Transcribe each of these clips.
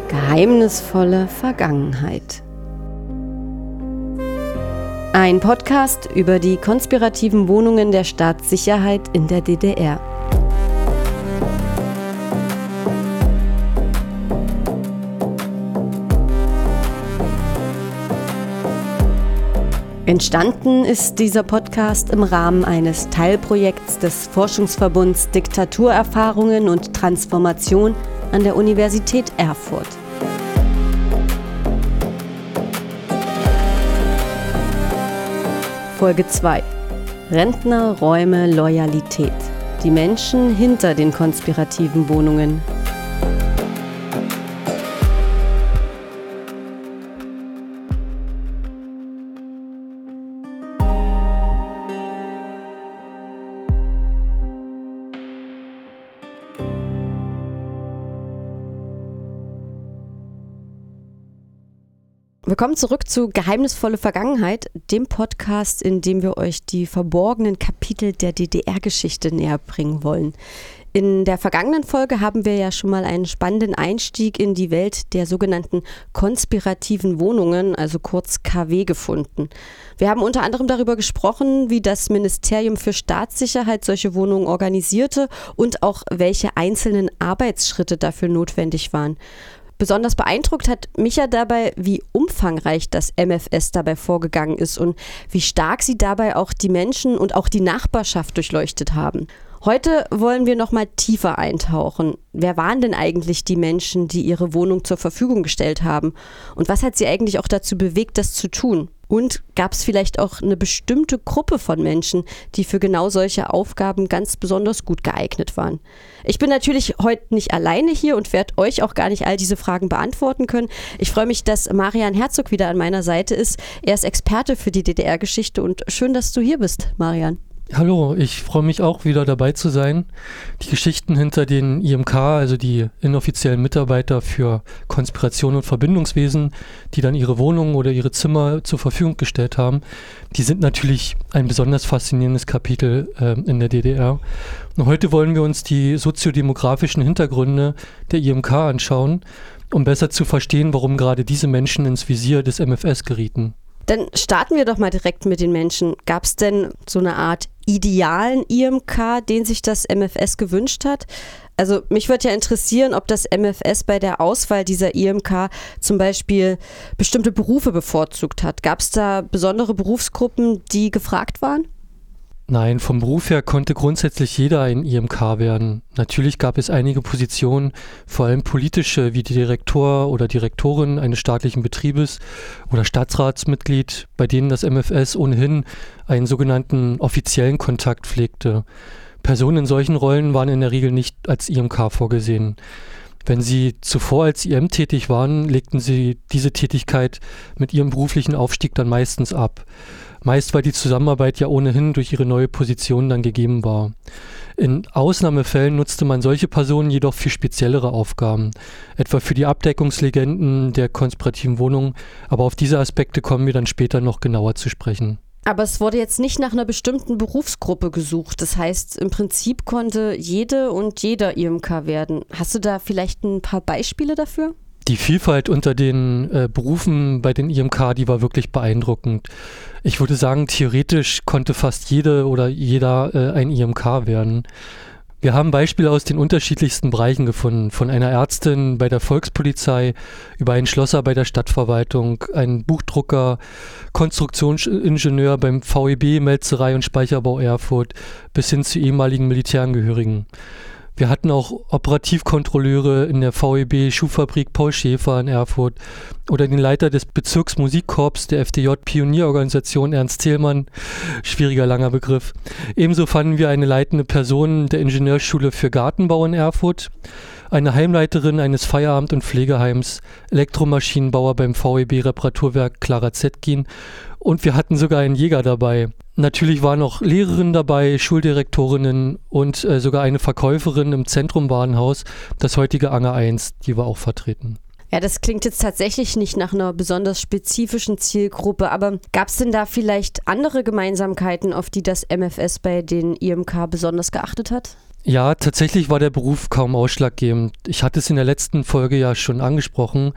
Geheimnisvolle Vergangenheit. Ein Podcast über die konspirativen Wohnungen der Staatssicherheit in der DDR. Entstanden ist dieser Podcast im Rahmen eines Teilprojekts des Forschungsverbunds Diktaturerfahrungen und Transformation an der Universität Erfurt. Folge 2: Rentner, Räume, Loyalität. Die Menschen hinter den konspirativen Wohnungen. Willkommen zurück zu Geheimnisvolle Vergangenheit, dem Podcast, in dem wir euch die verborgenen Kapitel der DDR-Geschichte näher bringen wollen. In der vergangenen Folge haben wir ja schon mal einen spannenden Einstieg in die Welt der sogenannten konspirativen Wohnungen, also kurz KW, gefunden. Wir haben unter anderem darüber gesprochen, wie das Ministerium für Staatssicherheit solche Wohnungen organisierte und auch welche einzelnen Arbeitsschritte dafür notwendig waren. Besonders beeindruckt hat mich ja dabei, wie umfangreich das MFS dabei vorgegangen ist und wie stark sie dabei auch die Menschen und auch die Nachbarschaft durchleuchtet haben. Heute wollen wir noch mal tiefer eintauchen. Wer waren denn eigentlich die Menschen, die ihre Wohnung zur Verfügung gestellt haben? Und was hat sie eigentlich auch dazu bewegt, das zu tun? Und gab es vielleicht auch eine bestimmte Gruppe von Menschen, die für genau solche Aufgaben ganz besonders gut geeignet waren? Ich bin natürlich heute nicht alleine hier und werde euch auch gar nicht all diese Fragen beantworten können. Ich freue mich, dass Marian Herzog wieder an meiner Seite ist. Er ist Experte für die DDR-Geschichte und schön, dass du hier bist, Marian. Hallo, ich freue mich auch wieder dabei zu sein. Die Geschichten hinter den IMK, also die inoffiziellen Mitarbeiter für Konspiration und Verbindungswesen, die dann ihre Wohnungen oder ihre Zimmer zur Verfügung gestellt haben, die sind natürlich ein besonders faszinierendes Kapitel in der DDR. Und heute wollen wir uns die soziodemografischen Hintergründe der IMK anschauen, um besser zu verstehen, warum gerade diese Menschen ins Visier des MFS gerieten. Dann starten wir doch mal direkt mit den Menschen. Gab es denn so eine Art idealen IMK, den sich das MFS gewünscht hat? Also mich würde ja interessieren, ob das MFS bei der Auswahl dieser IMK zum Beispiel bestimmte Berufe bevorzugt hat. Gab es da besondere Berufsgruppen, die gefragt waren? Nein, vom Beruf her konnte grundsätzlich jeder ein IMK werden. Natürlich gab es einige Positionen, vor allem politische, wie die Direktor oder Direktorin eines staatlichen Betriebes oder Staatsratsmitglied, bei denen das MFS ohnehin einen sogenannten offiziellen Kontakt pflegte. Personen in solchen Rollen waren in der Regel nicht als IMK vorgesehen. Wenn sie zuvor als IM tätig waren, legten sie diese Tätigkeit mit ihrem beruflichen Aufstieg dann meistens ab. Meist, weil die Zusammenarbeit ja ohnehin durch ihre neue Position dann gegeben war. In Ausnahmefällen nutzte man solche Personen jedoch für speziellere Aufgaben, etwa für die Abdeckungslegenden der konspirativen Wohnungen, aber auf diese Aspekte kommen wir dann später noch genauer zu sprechen. Aber es wurde jetzt nicht nach einer bestimmten Berufsgruppe gesucht. Das heißt, im Prinzip konnte jede und jeder IMK werden. Hast du da vielleicht ein paar Beispiele dafür? Die Vielfalt unter den Berufen bei den IMK, die war wirklich beeindruckend. Ich würde sagen, theoretisch konnte fast jede oder jeder ein IMK werden. Wir haben Beispiele aus den unterschiedlichsten Bereichen gefunden, von einer Ärztin bei der Volkspolizei über einen Schlosser bei der Stadtverwaltung, einen Buchdrucker, Konstruktionsingenieur beim VEB, Melzerei und Speicherbau Erfurt bis hin zu ehemaligen Militärangehörigen. Wir hatten auch Operativkontrolleure in der VEB Schuhfabrik Paul Schäfer in Erfurt oder den Leiter des Bezirksmusikkorps der FDJ-Pionierorganisation Ernst Thälmann, schwieriger langer Begriff. Ebenso fanden wir eine leitende Person der Ingenieurschule für Gartenbau in Erfurt, eine Heimleiterin eines Feierabend- und Pflegeheims, Elektromaschinenbauer beim VEB-Reparaturwerk Clara Zetkin und wir hatten sogar einen Jäger dabei. Natürlich waren auch Lehrerinnen dabei, Schuldirektorinnen und sogar eine Verkäuferin im Zentrumwarenhaus, das heutige Anger 1, die war auch vertreten. Ja, das klingt jetzt tatsächlich nicht nach einer besonders spezifischen Zielgruppe, aber gab es denn da vielleicht andere Gemeinsamkeiten, auf die das MFS bei den IMK besonders geachtet hat? Ja, tatsächlich war der Beruf kaum ausschlaggebend. Ich hatte es in der letzten Folge ja schon angesprochen.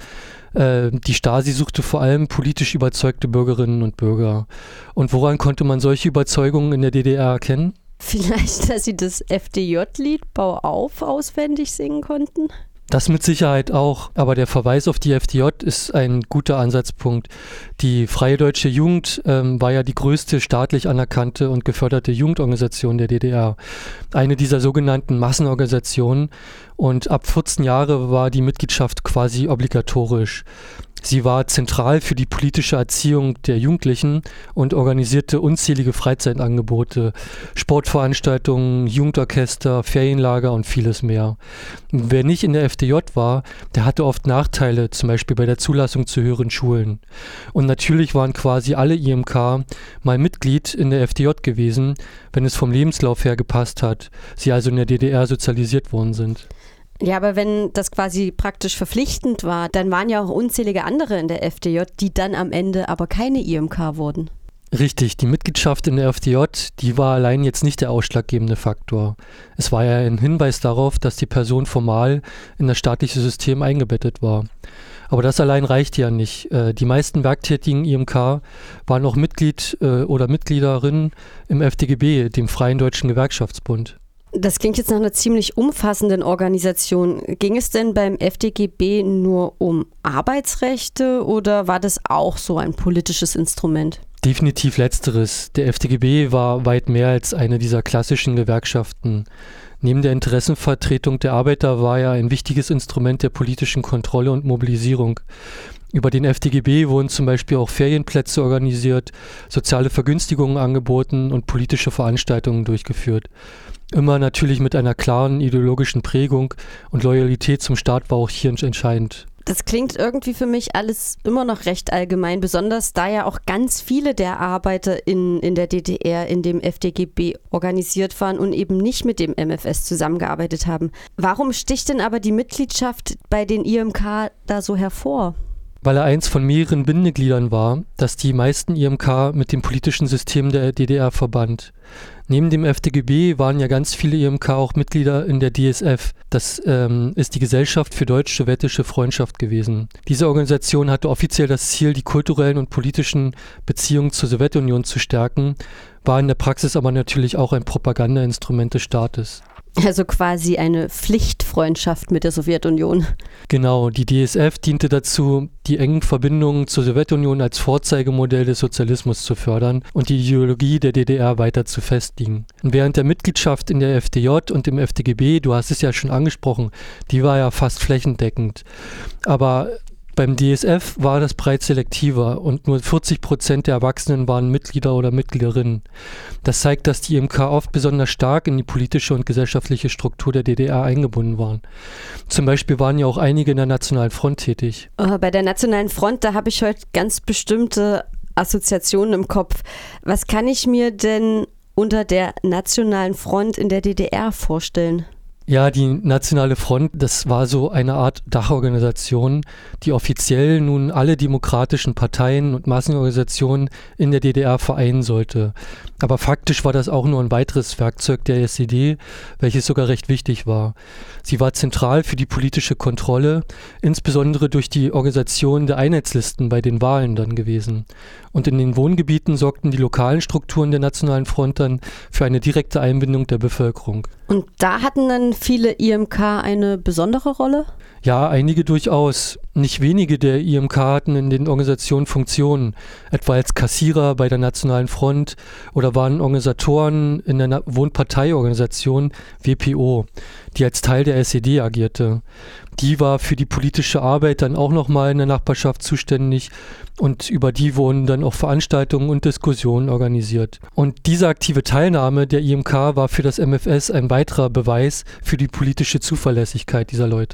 Die Stasi suchte vor allem politisch überzeugte Bürgerinnen und Bürger. Und woran konnte man solche Überzeugungen in der DDR erkennen? Vielleicht, dass sie das FDJ-Lied Bau auf auswendig singen konnten? Das mit Sicherheit auch, aber der Verweis auf die FDJ ist ein guter Ansatzpunkt. Die Freie Deutsche Jugend war ja die größte staatlich anerkannte und geförderte Jugendorganisation der DDR. Eine dieser sogenannten Massenorganisationen, und ab 14 Jahre war die Mitgliedschaft quasi obligatorisch. Sie war zentral für die politische Erziehung der Jugendlichen und organisierte unzählige Freizeitangebote, Sportveranstaltungen, Jugendorchester, Ferienlager und vieles mehr. Wer nicht in der FDJ war, der hatte oft Nachteile, zum Beispiel bei der Zulassung zu höheren Schulen. Und natürlich waren quasi alle IMK mal Mitglied in der FDJ gewesen, wenn es vom Lebenslauf her gepasst hat, sie also in der DDR sozialisiert worden sind. Ja, aber wenn das quasi praktisch verpflichtend war, dann waren ja auch unzählige andere in der FDJ, die dann am Ende aber keine IMK wurden. Richtig, die Mitgliedschaft in der FDJ, die war allein jetzt nicht der ausschlaggebende Faktor. Es war ja ein Hinweis darauf, dass die Person formal in das staatliche System eingebettet war. Aber das allein reichte ja nicht. Die meisten werktätigen IMK waren auch Mitglied oder Mitgliederin im FDGB, dem Freien Deutschen Gewerkschaftsbund. Das klingt jetzt nach einer ziemlich umfassenden Organisation. Ging es denn beim FDGB nur um Arbeitsrechte oder war das auch so ein politisches Instrument? Definitiv letzteres. Der FDGB war weit mehr als eine dieser klassischen Gewerkschaften. Neben der Interessenvertretung der Arbeiter war er ein wichtiges Instrument der politischen Kontrolle und Mobilisierung. Über den FDGB wurden zum Beispiel auch Ferienplätze organisiert, soziale Vergünstigungen angeboten und politische Veranstaltungen durchgeführt. Immer natürlich mit einer klaren ideologischen Prägung, und Loyalität zum Staat war auch hier entscheidend. Das klingt irgendwie für mich alles immer noch recht allgemein, besonders da ja auch ganz viele der Arbeiter in der DDR in dem FDGB organisiert waren und eben nicht mit dem MfS zusammengearbeitet haben. Warum sticht denn aber die Mitgliedschaft bei den IMK da so hervor? Weil er eins von mehreren Bindegliedern war, das die meisten IMK mit dem politischen System der DDR verband. Neben dem FDGB waren ja ganz viele IMK auch Mitglieder in der DSF. Das ist die Gesellschaft für deutsch-sowjetische Freundschaft gewesen. Diese Organisation hatte offiziell das Ziel, die kulturellen und politischen Beziehungen zur Sowjetunion zu stärken, war in der Praxis aber natürlich auch ein Propagandainstrument des Staates. Also quasi eine Pflichtfreundschaft mit der Sowjetunion. Genau, die DSF diente dazu, die engen Verbindungen zur Sowjetunion als Vorzeigemodell des Sozialismus zu fördern und die Ideologie der DDR weiter zu festigen. Und während der Mitgliedschaft in der FDJ und im FDGB, du hast es ja schon angesprochen, die war ja fast flächendeckend. Aber beim DSF war das bereits selektiver und nur 40% der Erwachsenen waren Mitglieder oder Mitgliederinnen. Das zeigt, dass die IMK oft besonders stark in die politische und gesellschaftliche Struktur der DDR eingebunden waren. Zum Beispiel waren ja auch einige in der Nationalen Front tätig. Bei der Nationalen Front, da habe ich heute ganz bestimmte Assoziationen im Kopf. Was kann ich mir denn unter der Nationalen Front in der DDR vorstellen? Ja, die Nationale Front, das war so eine Art Dachorganisation, die offiziell nun alle demokratischen Parteien und Massenorganisationen in der DDR vereinen sollte. Aber faktisch war das auch nur ein weiteres Werkzeug der SED, welches sogar recht wichtig war. Sie war zentral für die politische Kontrolle, insbesondere durch die Organisation der Einheitslisten bei den Wahlen dann gewesen. Und in den Wohngebieten sorgten die lokalen Strukturen der Nationalen Front dann für eine direkte Einbindung der Bevölkerung. Und da hatten dann viele IMK eine besondere Rolle? Ja, einige durchaus. Nicht wenige der IMK hatten in den Organisationen Funktionen, etwa als Kassierer bei der Nationalen Front oder waren Organisatoren in der Wohnparteiorganisation WPO, die als Teil der SED agierte. Die war für die politische Arbeit dann auch nochmal in der Nachbarschaft zuständig und über die wurden dann auch Veranstaltungen und Diskussionen organisiert. Und diese aktive Teilnahme der IMK war für das MfS ein weiterer Beweis für die politische Zuverlässigkeit dieser Leute.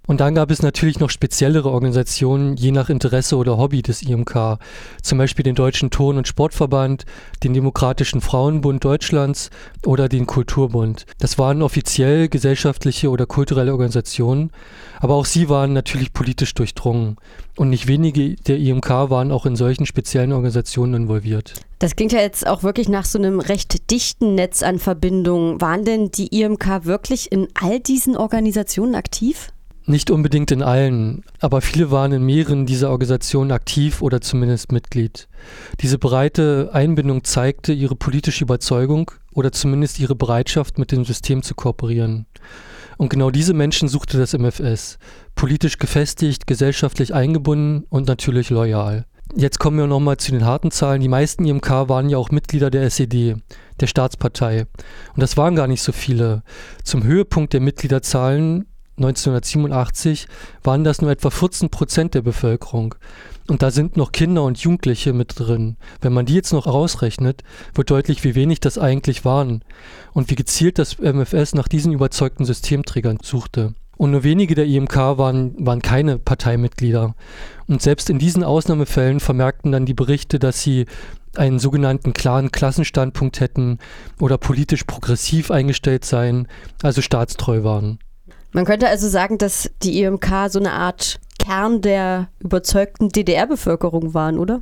Und dann gab es natürlich noch speziellere Organisationen, je nach Interesse oder Hobby des IMK. Zum Beispiel den Deutschen Turn- und Sportverband, den Demokratischen Frauenbund Deutschlands oder den Kulturbund. Das waren offiziell gesellschaftliche oder kulturelle Organisationen, aber auch sie waren natürlich politisch durchdrungen. Und nicht wenige der IMK waren auch in solchen speziellen Organisationen involviert. Das klingt ja jetzt auch wirklich nach so einem recht dichten Netz an Verbindungen. Waren denn die IMK wirklich in all diesen Organisationen aktiv? Nicht unbedingt in allen, aber viele waren in mehreren dieser Organisationen aktiv oder zumindest Mitglied. Diese breite Einbindung zeigte ihre politische Überzeugung oder zumindest ihre Bereitschaft, mit dem System zu kooperieren. Und genau diese Menschen suchte das MfS. Politisch gefestigt, gesellschaftlich eingebunden und natürlich loyal. Jetzt kommen wir nochmal zu den harten Zahlen. Die meisten IMK waren ja auch Mitglieder der SED, der Staatspartei. Und das waren gar nicht so viele. Zum Höhepunkt der Mitgliederzahlen 1987 waren das nur etwa 14% der Bevölkerung. Und da sind noch Kinder und Jugendliche mit drin. Wenn man die jetzt noch rausrechnet, wird deutlich, wie wenig das eigentlich waren und wie gezielt das MfS nach diesen überzeugten Systemträgern suchte. Und nur wenige der IMK waren keine Parteimitglieder. Und selbst in diesen Ausnahmefällen vermerkten dann die Berichte, dass sie einen sogenannten klaren Klassenstandpunkt hätten oder politisch progressiv eingestellt seien, also staatstreu waren. Man könnte also sagen, dass die IMK so eine Art Kern der überzeugten DDR-Bevölkerung waren, oder?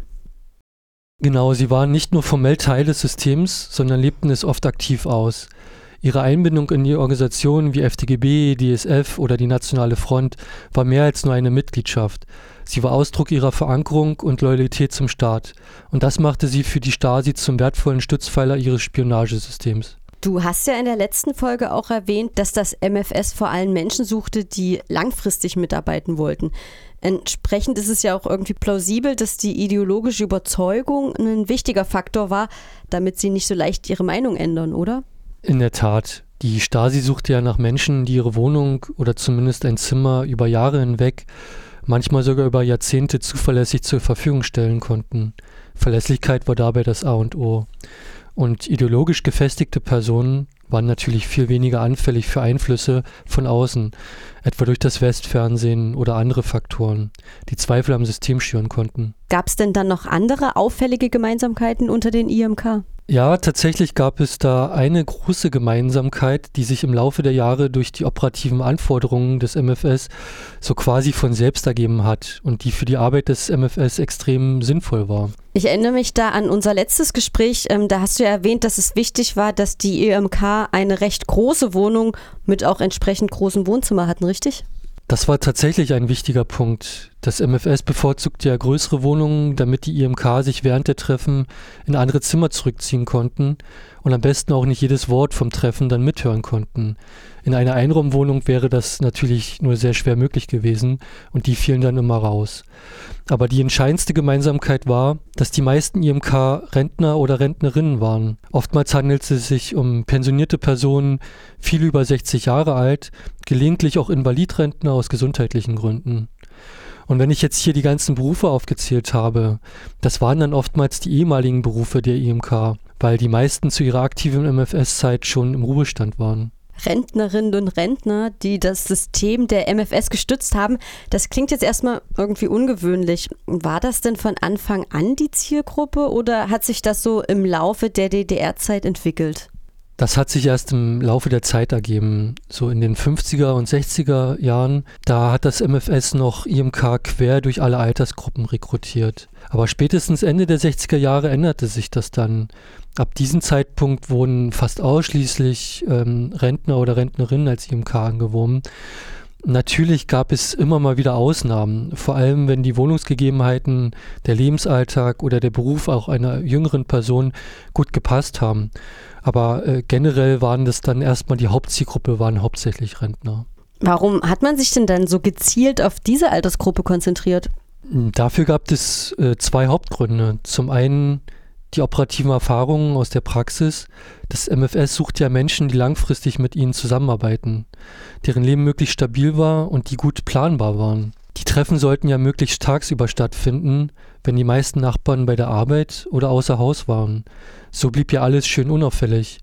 Genau, sie waren nicht nur formell Teil des Systems, sondern lebten es oft aktiv aus. Ihre Einbindung in die Organisationen wie FDGB, DSF oder die Nationale Front war mehr als nur eine Mitgliedschaft. Sie war Ausdruck ihrer Verankerung und Loyalität zum Staat. Und das machte sie für die Stasi zum wertvollen Stützpfeiler ihres Spionagesystems. Du hast ja in der letzten Folge auch erwähnt, dass das MfS vor allem Menschen suchte, die langfristig mitarbeiten wollten. Entsprechend ist es ja auch irgendwie plausibel, dass die ideologische Überzeugung ein wichtiger Faktor war, damit sie nicht so leicht ihre Meinung ändern, oder? In der Tat. Die Stasi suchte ja nach Menschen, die ihre Wohnung oder zumindest ein Zimmer über Jahre hinweg, manchmal sogar über Jahrzehnte zuverlässig zur Verfügung stellen konnten. Verlässlichkeit war dabei das A und O. Und ideologisch gefestigte Personen waren natürlich viel weniger anfällig für Einflüsse von außen, etwa durch das Westfernsehen oder andere Faktoren, die Zweifel am System schüren konnten. Gab es denn dann noch andere auffällige Gemeinsamkeiten unter den IMK? Ja, tatsächlich gab es da eine große Gemeinsamkeit, die sich im Laufe der Jahre durch die operativen Anforderungen des MfS so quasi von selbst ergeben hat und die für die Arbeit des MfS extrem sinnvoll war. Ich erinnere mich da an unser letztes Gespräch, da hast du ja erwähnt, dass es wichtig war, dass die IMK eine recht große Wohnung mit auch entsprechend großem Wohnzimmer hatten, richtig? Das war tatsächlich ein wichtiger Punkt. Das MfS bevorzugt ja größere Wohnungen, damit die IMK sich während der Treffen in andere Zimmer zurückziehen konnten und am besten auch nicht jedes Wort vom Treffen dann mithören konnten. In einer Einraumwohnung wäre das natürlich nur sehr schwer möglich gewesen und die fielen dann immer raus. Aber die entscheidendste Gemeinsamkeit war, dass die meisten IMK Rentner oder Rentnerinnen waren. Oftmals handelte es sich um pensionierte Personen, viele über 60 Jahre alt, gelegentlich auch Invalidrentner aus gesundheitlichen Gründen. Und wenn ich jetzt hier die ganzen Berufe aufgezählt habe, das waren dann oftmals die ehemaligen Berufe der IMK, weil die meisten zu ihrer aktiven MfS-Zeit schon im Ruhestand waren. Rentnerinnen und Rentner, die das System der MfS gestützt haben, das klingt jetzt erstmal irgendwie ungewöhnlich. War das denn von Anfang an die Zielgruppe oder hat sich das so im Laufe der DDR-Zeit entwickelt? Das hat sich erst im Laufe der Zeit ergeben. So in den 50er und 60er Jahren, da hat das MfS noch IMK quer durch alle Altersgruppen rekrutiert. Aber spätestens Ende der 60er Jahre änderte sich das dann. Ab diesem Zeitpunkt wurden fast ausschließlich Rentner oder Rentnerinnen als IMK angeworben. Natürlich gab es immer mal wieder Ausnahmen, vor allem wenn die Wohnungsgegebenheiten, der Lebensalltag oder der Beruf auch einer jüngeren Person gut gepasst haben. Aber generell waren das dann erstmal die Hauptzielgruppe, waren hauptsächlich Rentner. Warum hat man sich denn dann so gezielt auf diese Altersgruppe konzentriert? Dafür gab es zwei Hauptgründe. Zum einen die operativen Erfahrungen aus der Praxis. Das MfS sucht ja Menschen, die langfristig mit ihnen zusammenarbeiten, deren Leben möglichst stabil war und die gut planbar waren. Die Treffen sollten ja möglichst tagsüber stattfinden, wenn die meisten Nachbarn bei der Arbeit oder außer Haus waren. So blieb ja alles schön unauffällig.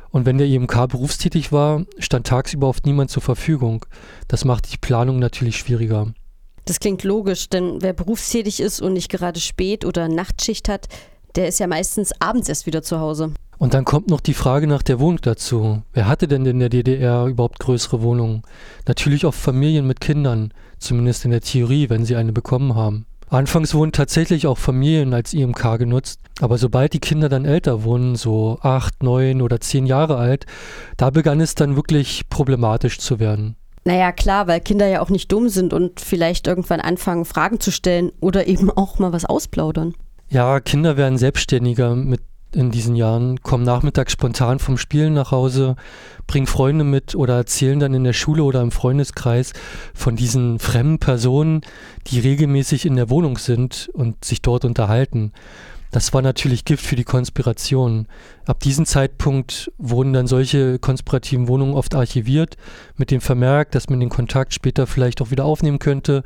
Und wenn der IMK berufstätig war, stand tagsüber oft niemand zur Verfügung. Das machte die Planung natürlich schwieriger. Das klingt logisch, denn wer berufstätig ist und nicht gerade Spät- oder Nachtschicht hat, der ist ja meistens abends erst wieder zu Hause. Und dann kommt noch die Frage nach der Wohnung dazu. Wer hatte denn in der DDR überhaupt größere Wohnungen? Natürlich oft Familien mit Kindern, zumindest in der Theorie, wenn sie eine bekommen haben. Anfangs wurden tatsächlich auch Familien als IMK genutzt, aber sobald die Kinder dann älter wurden, so 8, 9 oder 10 Jahre alt, da begann es dann wirklich problematisch zu werden. Naja, klar, weil Kinder ja auch nicht dumm sind und vielleicht irgendwann anfangen, Fragen zu stellen oder eben auch mal was ausplaudern. Ja, Kinder werden selbstständiger in diesen Jahren, kommen nachmittags spontan vom Spielen nach Hause, bringen Freunde mit oder erzählen dann in der Schule oder im Freundeskreis von diesen fremden Personen, die regelmäßig in der Wohnung sind und sich dort unterhalten. Das war natürlich Gift für die Konspiration. Ab diesem Zeitpunkt wurden dann solche konspirativen Wohnungen oft archiviert, mit dem Vermerk, dass man den Kontakt später vielleicht auch wieder aufnehmen könnte.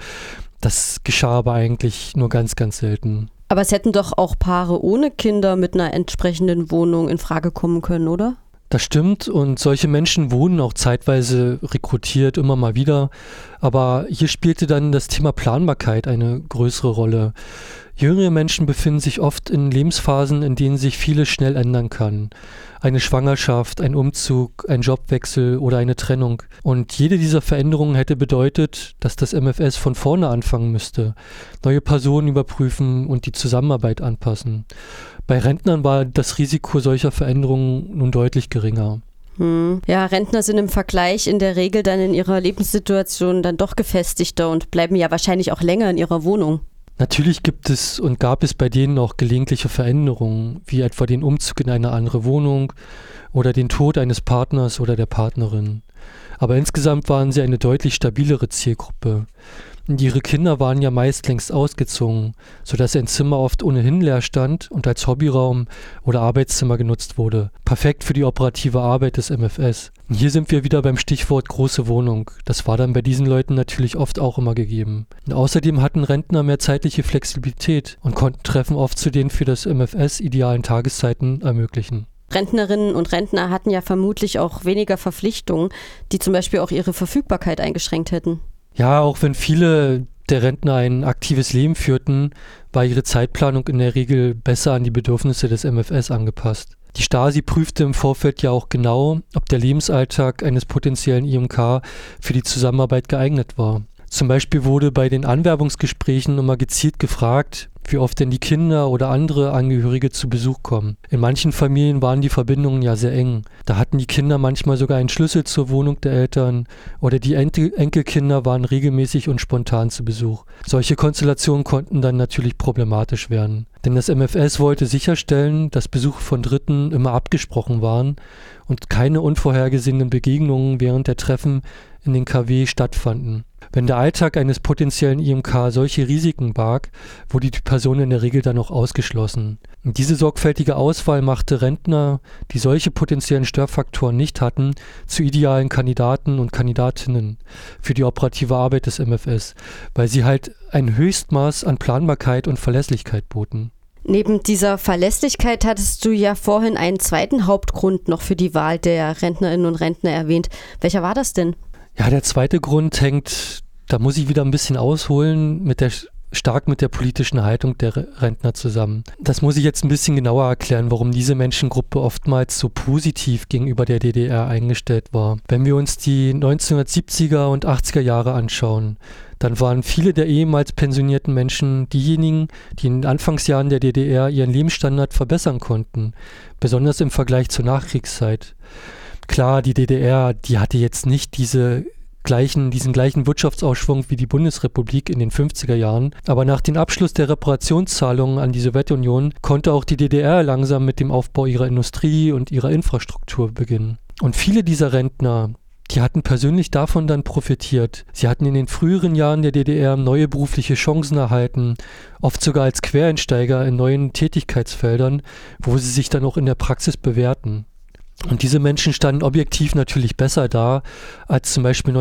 Das geschah aber eigentlich nur ganz, ganz selten. Aber es hätten doch auch Paare ohne Kinder mit einer entsprechenden Wohnung in Frage kommen können, oder? Das stimmt, und solche Menschen wurden auch zeitweise rekrutiert, immer mal wieder. Aber hier spielte dann das Thema Planbarkeit eine größere Rolle. Jüngere Menschen befinden sich oft in Lebensphasen, in denen sich vieles schnell ändern kann. Eine Schwangerschaft, ein Umzug, ein Jobwechsel oder eine Trennung. Und jede dieser Veränderungen hätte bedeutet, dass das MFS von vorne anfangen müsste, neue Personen überprüfen und die Zusammenarbeit anpassen. Bei Rentnern war das Risiko solcher Veränderungen nun deutlich geringer. Ja, Rentner sind im Vergleich in der Regel dann in ihrer Lebenssituation dann doch gefestigter und bleiben ja wahrscheinlich auch länger in ihrer Wohnung. Natürlich gibt es und gab es bei denen auch gelegentliche Veränderungen, wie etwa den Umzug in eine andere Wohnung oder den Tod eines Partners oder der Partnerin. Aber insgesamt waren sie eine deutlich stabilere Zielgruppe. Und ihre Kinder waren ja meist längst ausgezogen, sodass ein Zimmer oft ohnehin leer stand und als Hobbyraum oder Arbeitszimmer genutzt wurde. Perfekt für die operative Arbeit des MFS. Und hier sind wir wieder beim Stichwort große Wohnung. Das war dann bei diesen Leuten natürlich oft auch immer gegeben. Und außerdem hatten Rentner mehr zeitliche Flexibilität und konnten Treffen oft zu den für das MFS idealen Tageszeiten ermöglichen. Rentnerinnen und Rentner hatten ja vermutlich auch weniger Verpflichtungen, die zum Beispiel auch ihre Verfügbarkeit eingeschränkt hätten. Ja, auch wenn viele der Rentner ein aktives Leben führten, war ihre Zeitplanung in der Regel besser an die Bedürfnisse des MFS angepasst. Die Stasi prüfte im Vorfeld ja auch genau, ob der Lebensalltag eines potenziellen IMK für die Zusammenarbeit geeignet war. Zum Beispiel wurde bei den Anwerbungsgesprächen immer gezielt gefragt, wie oft denn die Kinder oder andere Angehörige zu Besuch kommen. In manchen Familien waren die Verbindungen ja sehr eng. Da hatten die Kinder manchmal sogar einen Schlüssel zur Wohnung der Eltern oder die Enkelkinder waren regelmäßig und spontan zu Besuch. Solche Konstellationen konnten dann natürlich problematisch werden. Denn das MFS wollte sicherstellen, dass Besuche von Dritten immer abgesprochen waren und keine unvorhergesehenen Begegnungen während der Treffen in den KW stattfanden. Wenn der Alltag eines potenziellen IMK solche Risiken barg, wurde die Person in der Regel dann auch ausgeschlossen. Und diese sorgfältige Auswahl machte Rentner, die solche potenziellen Störfaktoren nicht hatten, zu idealen Kandidaten und Kandidatinnen für die operative Arbeit des MFS, weil sie halt ein Höchstmaß an Planbarkeit und Verlässlichkeit boten. Neben dieser Verlässlichkeit hattest du ja vorhin einen zweiten Hauptgrund noch für die Wahl der Rentnerinnen und Rentner erwähnt. Welcher war das denn? Ja, der zweite Grund hängt, da muss ich wieder ein bisschen ausholen, stark mit der politischen Haltung der Rentner zusammen. Das muss ich jetzt ein bisschen genauer erklären, warum diese Menschengruppe oftmals so positiv gegenüber der DDR eingestellt war. Wenn wir uns die 1970er und 80er Jahre anschauen, dann waren viele der ehemals pensionierten Menschen diejenigen, die in den Anfangsjahren der DDR ihren Lebensstandard verbessern konnten, besonders im Vergleich zur Nachkriegszeit. Klar, die DDR, die hatte jetzt nicht diesen gleichen Wirtschaftsaufschwung wie die Bundesrepublik in den 50er Jahren, aber nach dem Abschluss der Reparationszahlungen an die Sowjetunion konnte auch die DDR langsam mit dem Aufbau ihrer Industrie und ihrer Infrastruktur beginnen. Und viele dieser Rentner, die hatten persönlich davon dann profitiert. Sie hatten in den früheren Jahren der DDR neue berufliche Chancen erhalten, oft sogar als Quereinsteiger in neuen Tätigkeitsfeldern, wo sie sich dann auch in der Praxis bewährten. Und diese Menschen standen objektiv natürlich besser da als zum Beispiel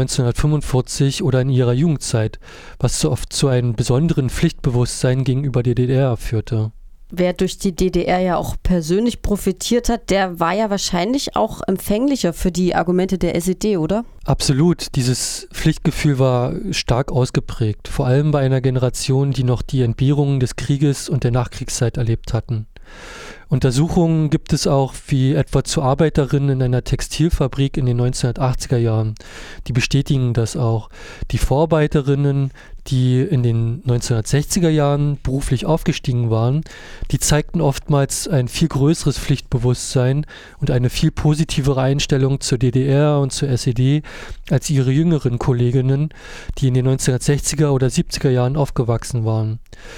1945 oder in ihrer Jugendzeit, was so oft zu einem besonderen Pflichtbewusstsein gegenüber der DDR führte. wer durch die DDR ja auch persönlich profitiert hat, der war ja wahrscheinlich auch empfänglicher für die Argumente der SED, oder? Absolut. Dieses Pflichtgefühl war stark ausgeprägt, vor allem bei einer Generation, die noch die Entbehrungen des Krieges und der Nachkriegszeit erlebt hatten. Untersuchungen gibt es auch, wie etwa zu Arbeiterinnen in einer Textilfabrik in den 1980er Jahren. Die bestätigen das auch. Die Vorarbeiterinnen, die in den 1960er Jahren beruflich aufgestiegen waren, die zeigten oftmals ein viel größeres Pflichtbewusstsein und eine viel positivere Einstellung zur DDR und zur SED als ihre jüngeren Kolleginnen, die in den 1960er oder 70er Jahren aufgewachsen waren.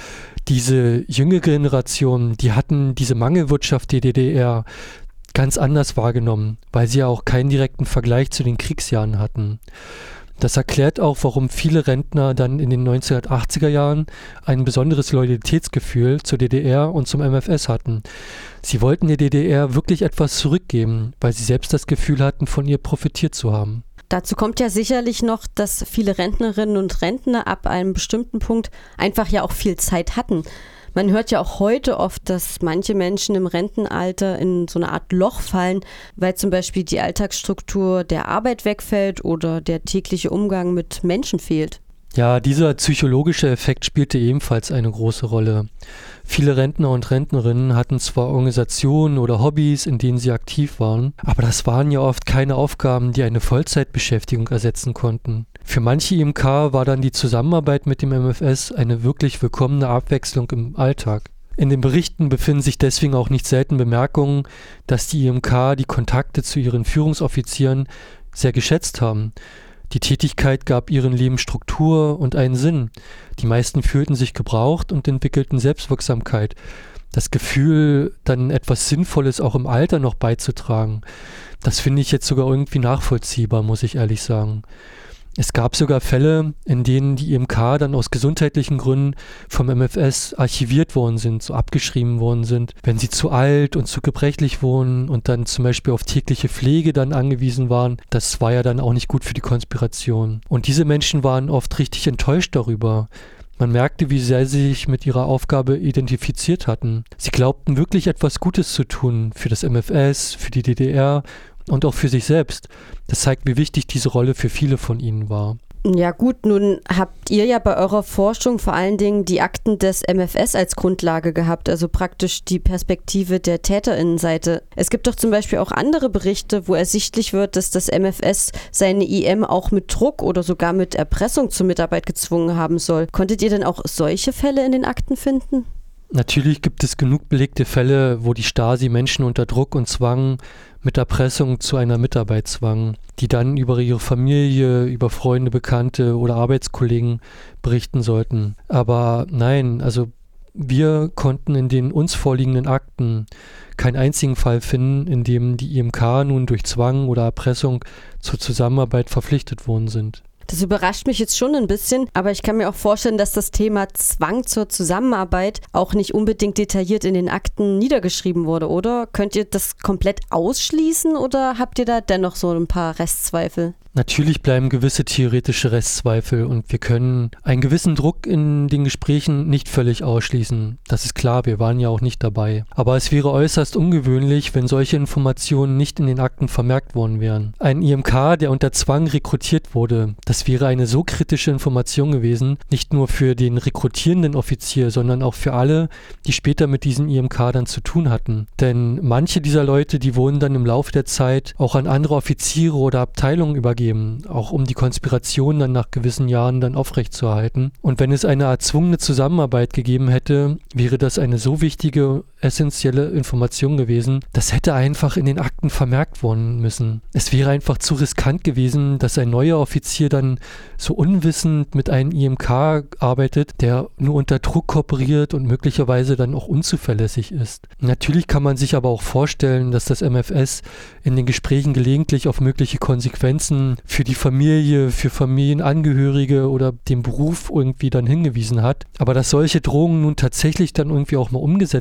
Diese junge Generation, die hatten diese Mangelwirtschaft der DDR ganz anders wahrgenommen, weil sie ja auch keinen direkten Vergleich zu den Kriegsjahren hatten. Das erklärt auch, warum viele Rentner dann in den 1980er Jahren ein besonderes Loyalitätsgefühl zur DDR und zum MfS hatten. Sie wollten der DDR wirklich etwas zurückgeben, weil sie selbst das Gefühl hatten, von ihr profitiert zu haben. Dazu kommt ja sicherlich noch, dass viele Rentnerinnen und Rentner ab einem bestimmten Punkt einfach ja auch viel Zeit hatten. Man hört ja auch heute oft, dass manche Menschen im Rentenalter in so eine Art Loch fallen, weil zum Beispiel die Alltagsstruktur der Arbeit wegfällt oder der tägliche Umgang mit Menschen fehlt. Ja, dieser psychologische Effekt spielte ebenfalls eine große Rolle. Viele Rentner und Rentnerinnen hatten zwar Organisationen oder Hobbys, in denen sie aktiv waren, aber das waren ja oft keine Aufgaben, die eine Vollzeitbeschäftigung ersetzen konnten. Für manche IMK war dann die Zusammenarbeit mit dem MfS eine wirklich willkommene Abwechslung im Alltag. In den Berichten befinden sich deswegen auch nicht selten Bemerkungen, dass die IMK die Kontakte zu ihren Führungsoffizieren sehr geschätzt haben. Die Tätigkeit gab ihrem Leben Struktur und einen Sinn. Die meisten fühlten sich gebraucht und entwickelten Selbstwirksamkeit. Das Gefühl, dann etwas Sinnvolles auch im Alter noch beizutragen, das finde ich jetzt sogar irgendwie nachvollziehbar, muss ich ehrlich sagen. Es gab sogar Fälle, in denen die IMK dann aus gesundheitlichen Gründen vom MfS archiviert worden sind, so abgeschrieben worden sind, wenn sie zu alt und zu gebrechlich wurden und dann zum Beispiel auf tägliche Pflege dann angewiesen waren. Das war ja dann auch nicht gut für die Konspiration. Und diese Menschen waren oft richtig enttäuscht darüber. Man merkte, wie sehr sie sich mit ihrer Aufgabe identifiziert hatten. Sie glaubten wirklich etwas Gutes zu tun für das MfS, für die DDR und auch für sich selbst. Das zeigt, wie wichtig diese Rolle für viele von ihnen war. Ja gut, nun habt ihr ja bei eurer Forschung vor allen Dingen die Akten des MfS als Grundlage gehabt, also praktisch die Perspektive der TäterInnenseite. Es gibt doch zum Beispiel auch andere Berichte, wo ersichtlich wird, dass das MfS seine IM auch mit Druck oder sogar mit Erpressung zur Mitarbeit gezwungen haben soll. Konntet ihr denn auch solche Fälle in den Akten finden? Natürlich gibt es genug belegte Fälle, wo die Stasi Menschen unter Druck und Zwang mit Erpressung zu einer Mitarbeit zwang, die dann über ihre Familie, über Freunde, Bekannte oder Arbeitskollegen berichten sollten. Aber nein, also wir konnten in den uns vorliegenden Akten keinen einzigen Fall finden, in dem die IMK nun durch Zwang oder Erpressung zur Zusammenarbeit verpflichtet worden sind. Das überrascht mich jetzt schon ein bisschen, aber ich kann mir auch vorstellen, dass das Thema Zwang zur Zusammenarbeit auch nicht unbedingt detailliert in den Akten niedergeschrieben wurde, oder? Könnt ihr das komplett ausschließen oder habt ihr da dennoch so ein paar Restzweifel? Natürlich bleiben gewisse theoretische Restzweifel und wir können einen gewissen Druck in den Gesprächen nicht völlig ausschließen. Das ist klar, wir waren ja auch nicht dabei. Aber es wäre äußerst ungewöhnlich, wenn solche Informationen nicht in den Akten vermerkt worden wären. Ein IMK, der unter Zwang rekrutiert wurde, das wäre eine so kritische Information gewesen, nicht nur für den rekrutierenden Offizier, sondern auch für alle, die später mit diesem IMK dann zu tun hatten. Denn manche dieser Leute, die wurden dann im Laufe der Zeit auch an andere Offiziere oder Abteilungen übergeben, auch um die Konspiration dann nach gewissen Jahren dann aufrechtzuerhalten. Und wenn es eine erzwungene Zusammenarbeit gegeben hätte, wäre das eine so wichtige, essentielle Information gewesen, das hätte einfach in den Akten vermerkt worden müssen. Es wäre einfach zu riskant gewesen, dass ein neuer Offizier dann so unwissend mit einem IMK arbeitet, der nur unter Druck kooperiert und möglicherweise dann auch unzuverlässig ist. Natürlich kann man sich aber auch vorstellen, dass das MfS in den Gesprächen gelegentlich auf mögliche Konsequenzen für die Familie, für Familienangehörige oder den Beruf irgendwie dann hingewiesen hat. Aber dass solche Drohungen nun tatsächlich dann irgendwie auch mal umgesetzt worden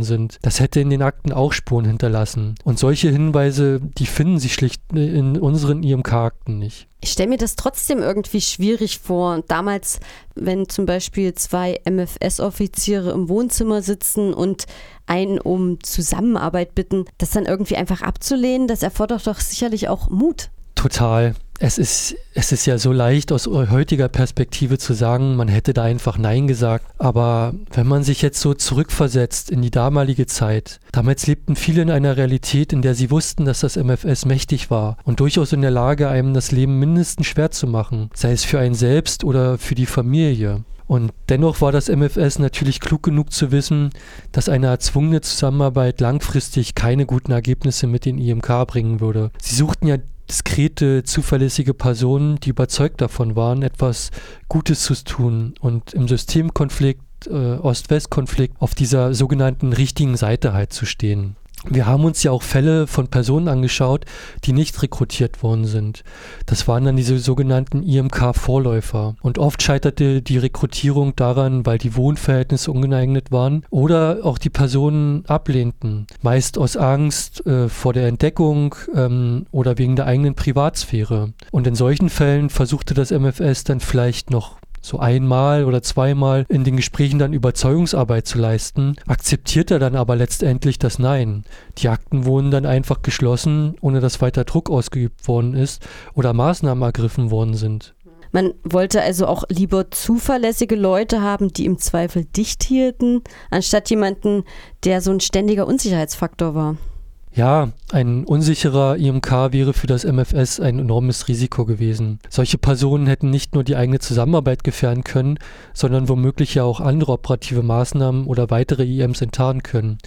sind. Das hätte in den Akten auch Spuren hinterlassen. Und solche Hinweise, die finden sich schlicht in unseren IMK-Akten nicht. Ich stelle mir das trotzdem irgendwie schwierig vor. Damals, wenn zum Beispiel 2 MFS-Offiziere im Wohnzimmer sitzen und einen um Zusammenarbeit bitten, das dann irgendwie einfach abzulehnen, das erfordert doch sicherlich auch Mut. Total. Es ist ja so leicht aus heutiger Perspektive zu sagen, man hätte da einfach Nein gesagt. Aber wenn man sich jetzt so zurückversetzt in die damalige Zeit, damals lebten viele in einer Realität, in der sie wussten, dass das MFS mächtig war und durchaus in der Lage, einem das Leben mindestens schwer zu machen, sei es für einen selbst oder für die Familie. Und dennoch war das MFS natürlich klug genug zu wissen, dass eine erzwungene Zusammenarbeit langfristig keine guten Ergebnisse mit den IMK bringen würde. Sie suchten ja diskrete, zuverlässige Personen, die überzeugt davon waren, etwas Gutes zu tun und im Systemkonflikt, Ost-West-Konflikt auf dieser sogenannten richtigen Seite halt zu stehen. Wir haben uns ja auch Fälle von Personen angeschaut, die nicht rekrutiert worden sind. Das waren dann diese sogenannten IMK-Vorläufer. Und oft scheiterte die Rekrutierung daran, weil die Wohnverhältnisse ungeeignet waren oder auch die Personen ablehnten. Meist aus Angst vor der Entdeckung oder wegen der eigenen Privatsphäre. Und in solchen Fällen versuchte das MFS dann vielleicht noch so einmal oder zweimal in den Gesprächen dann Überzeugungsarbeit zu leisten, akzeptiert er dann aber letztendlich das Nein. Die Akten wurden dann einfach geschlossen, ohne dass weiter Druck ausgeübt worden ist oder Maßnahmen ergriffen worden sind. Man wollte also auch lieber zuverlässige Leute haben, die im Zweifel dicht hielten, anstatt jemanden, der so ein ständiger Unsicherheitsfaktor war. Ja, ein unsicherer IMK wäre für das MFS ein enormes Risiko gewesen. Solche Personen hätten nicht nur die eigene Zusammenarbeit gefährden können, sondern womöglich ja auch andere operative Maßnahmen oder weitere IMs enttarnen können.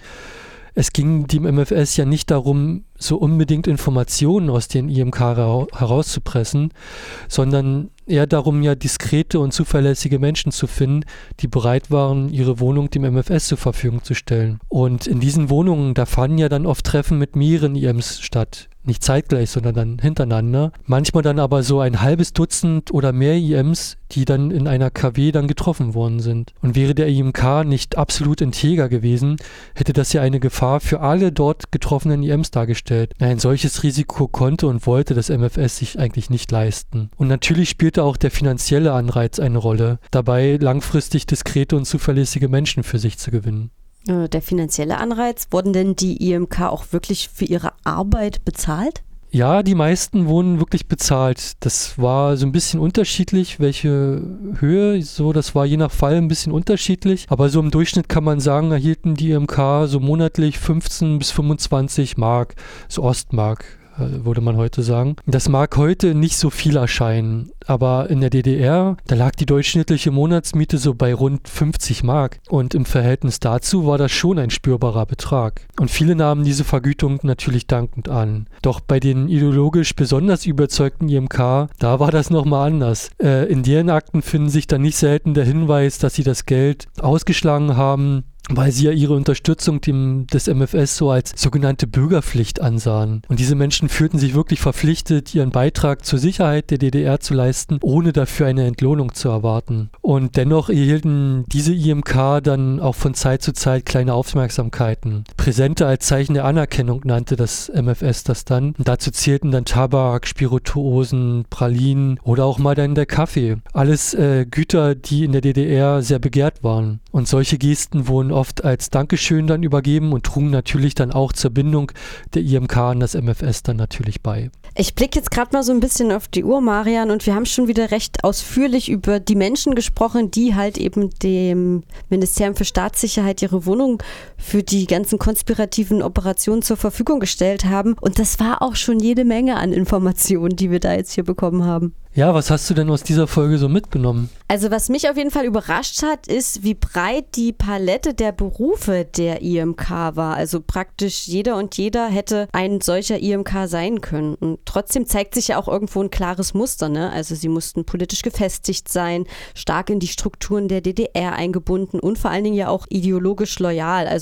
Es ging dem MFS ja nicht darum, so unbedingt Informationen aus den IMK herauszupressen, sondern eher darum, ja diskrete und zuverlässige Menschen zu finden, die bereit waren, ihre Wohnung dem MFS zur Verfügung zu stellen. Und in diesen Wohnungen, da fanden ja dann oft Treffen mit mehreren IMs statt. Nicht zeitgleich, sondern dann hintereinander. Manchmal dann aber so ein halbes Dutzend oder mehr IMs, die dann in einer KW dann getroffen worden sind. Und wäre der IMK nicht absolut integer gewesen, hätte das ja eine Gefahr für alle dort getroffenen IMs dargestellt. Ein solches Risiko konnte und wollte das MFS sich eigentlich nicht leisten. Und natürlich spielte auch der finanzielle Anreiz eine Rolle, dabei langfristig diskrete und zuverlässige Menschen für sich zu gewinnen. Der finanzielle Anreiz, wurden denn die IMK auch wirklich für ihre Arbeit bezahlt? Ja, die meisten wurden wirklich bezahlt. Das war so ein bisschen unterschiedlich, welche Höhe, so das war je nach Fall ein bisschen unterschiedlich. Aber so im Durchschnitt kann man sagen, erhielten die IMK so monatlich 15 bis 25 Mark, so Ostmark, würde man heute sagen. Das mag heute nicht so viel erscheinen, aber in der DDR, da lag die durchschnittliche Monatsmiete so bei rund 50 Mark und im Verhältnis dazu war das schon ein spürbarer Betrag. Und viele nahmen diese Vergütung natürlich dankend an. Doch bei den ideologisch besonders überzeugten IMK, da war das nochmal anders. In deren Akten finden sich dann nicht selten der Hinweis, dass sie das Geld ausgeschlagen haben, weil sie ja ihre Unterstützung des MFS so als sogenannte Bürgerpflicht ansahen. Und diese Menschen fühlten sich wirklich verpflichtet, ihren Beitrag zur Sicherheit der DDR zu leisten, ohne dafür eine Entlohnung zu erwarten. Und dennoch erhielten diese IMK dann auch von Zeit zu Zeit kleine Aufmerksamkeiten. Präsente als Zeichen der Anerkennung nannte das MFS das dann. Und dazu zählten dann Tabak, Spirituosen, Pralinen oder auch mal dann der Kaffee. Alles Güter, die in der DDR sehr begehrt waren. Und solche Gesten wurden oft als Dankeschön dann übergeben und trugen natürlich dann auch zur Bindung der IMK an das MFS dann natürlich bei. Ich blicke jetzt gerade mal so ein bisschen auf die Uhr, Marian, und wir haben schon wieder recht ausführlich über die Menschen gesprochen, die halt eben dem Ministerium für Staatssicherheit ihre Wohnung für die ganzen konspirativen Operationen zur Verfügung gestellt haben. Und das war auch schon jede Menge an Informationen, die wir da jetzt hier bekommen haben. Ja, was hast du denn aus dieser Folge so mitgenommen? Also was mich auf jeden Fall überrascht hat, ist, wie breit die Palette der Berufe der IMK war. Also praktisch jeder und jeder hätte ein solcher IMK sein können. Und trotzdem zeigt sich ja auch irgendwo ein klares Muster, ne? Also sie mussten politisch gefestigt sein, stark in die Strukturen der DDR eingebunden und vor allen Dingen ja auch ideologisch loyal. Also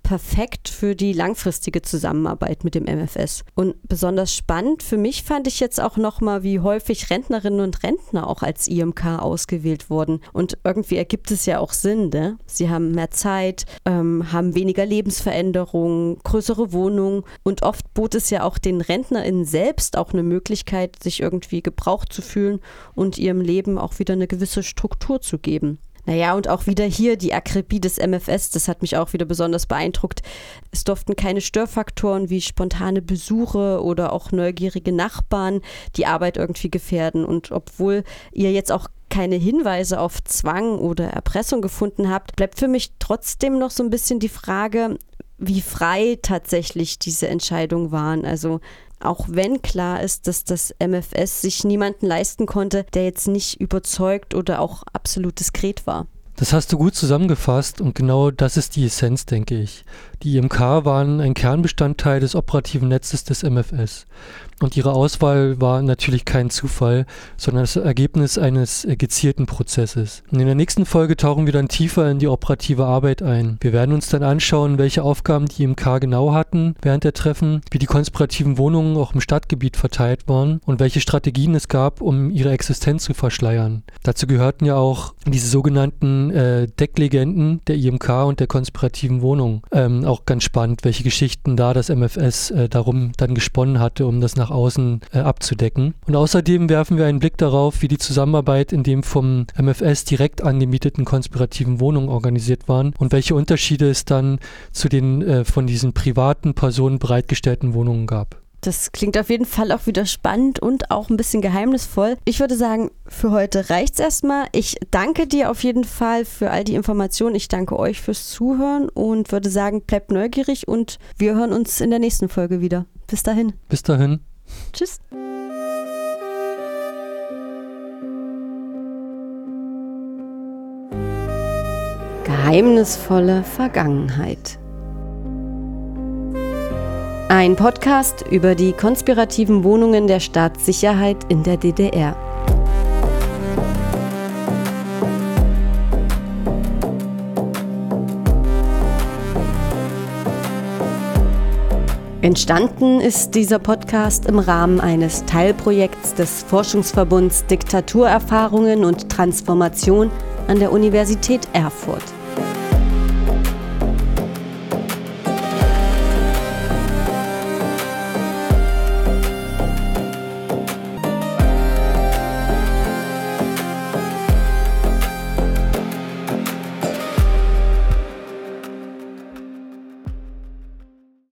perfekt für die langfristige Zusammenarbeit mit dem MFS. Und besonders spannend für mich fand ich jetzt auch nochmal, wie häufig Rentnerinnen und Rentner auch als IMK ausgewählt wurden. Und irgendwie ergibt es ja auch Sinn, ne? Sie haben mehr Zeit, haben weniger Lebensveränderungen, größere Wohnungen und oft bot es ja auch den RentnerInnen selbst auch eine Möglichkeit, sich irgendwie gebraucht zu fühlen und ihrem Leben auch wieder eine gewisse Struktur zu geben. Naja, und auch wieder hier die Akribie des MFS, das hat mich auch wieder besonders beeindruckt. Es durften keine Störfaktoren wie spontane Besuche oder auch neugierige Nachbarn die Arbeit irgendwie gefährden. Und obwohl ihr jetzt auch keine Hinweise auf Zwang oder Erpressung gefunden habt, bleibt für mich trotzdem noch so ein bisschen die Frage, wie frei tatsächlich diese Entscheidungen waren. Also auch wenn klar ist, dass das MFS sich niemanden leisten konnte, der jetzt nicht überzeugt oder auch absolut diskret war. Das hast du gut zusammengefasst und genau das ist die Essenz, denke ich. Die IMK waren ein Kernbestandteil des operativen Netzes des MFS. Und ihre Auswahl war natürlich kein Zufall, sondern das Ergebnis eines gezielten Prozesses. Und in der nächsten Folge tauchen wir dann tiefer in die operative Arbeit ein. Wir werden uns dann anschauen, welche Aufgaben die IMK genau hatten während der Treffen, wie die konspirativen Wohnungen auch im Stadtgebiet verteilt waren und welche Strategien es gab, um ihre Existenz zu verschleiern. Dazu gehörten ja auch diese sogenannten Decklegenden der IMK und der konspirativen Wohnung. Auch ganz spannend, welche Geschichten da das MFS darum dann gesponnen hatte, um das nach außen abzudecken. Und außerdem werfen wir einen Blick darauf, wie die Zusammenarbeit in dem vom MFS direkt angemieteten konspirativen Wohnungen organisiert waren und welche Unterschiede es dann zu den von diesen privaten Personen bereitgestellten Wohnungen gab. Das klingt auf jeden Fall auch wieder spannend und auch ein bisschen geheimnisvoll. Ich würde sagen, für heute reicht's erstmal. Ich danke dir auf jeden Fall für all die Informationen. Ich danke euch fürs Zuhören und würde sagen, bleibt neugierig und wir hören uns in der nächsten Folge wieder. Bis dahin. Bis dahin. Tschüss. Geheimnisvolle Vergangenheit. Ein Podcast über die konspirativen Wohnungen der Staatssicherheit in der DDR. Entstanden ist dieser Podcast im Rahmen eines Teilprojekts des Forschungsverbunds Diktaturerfahrungen und Transformation an der Universität Erfurt.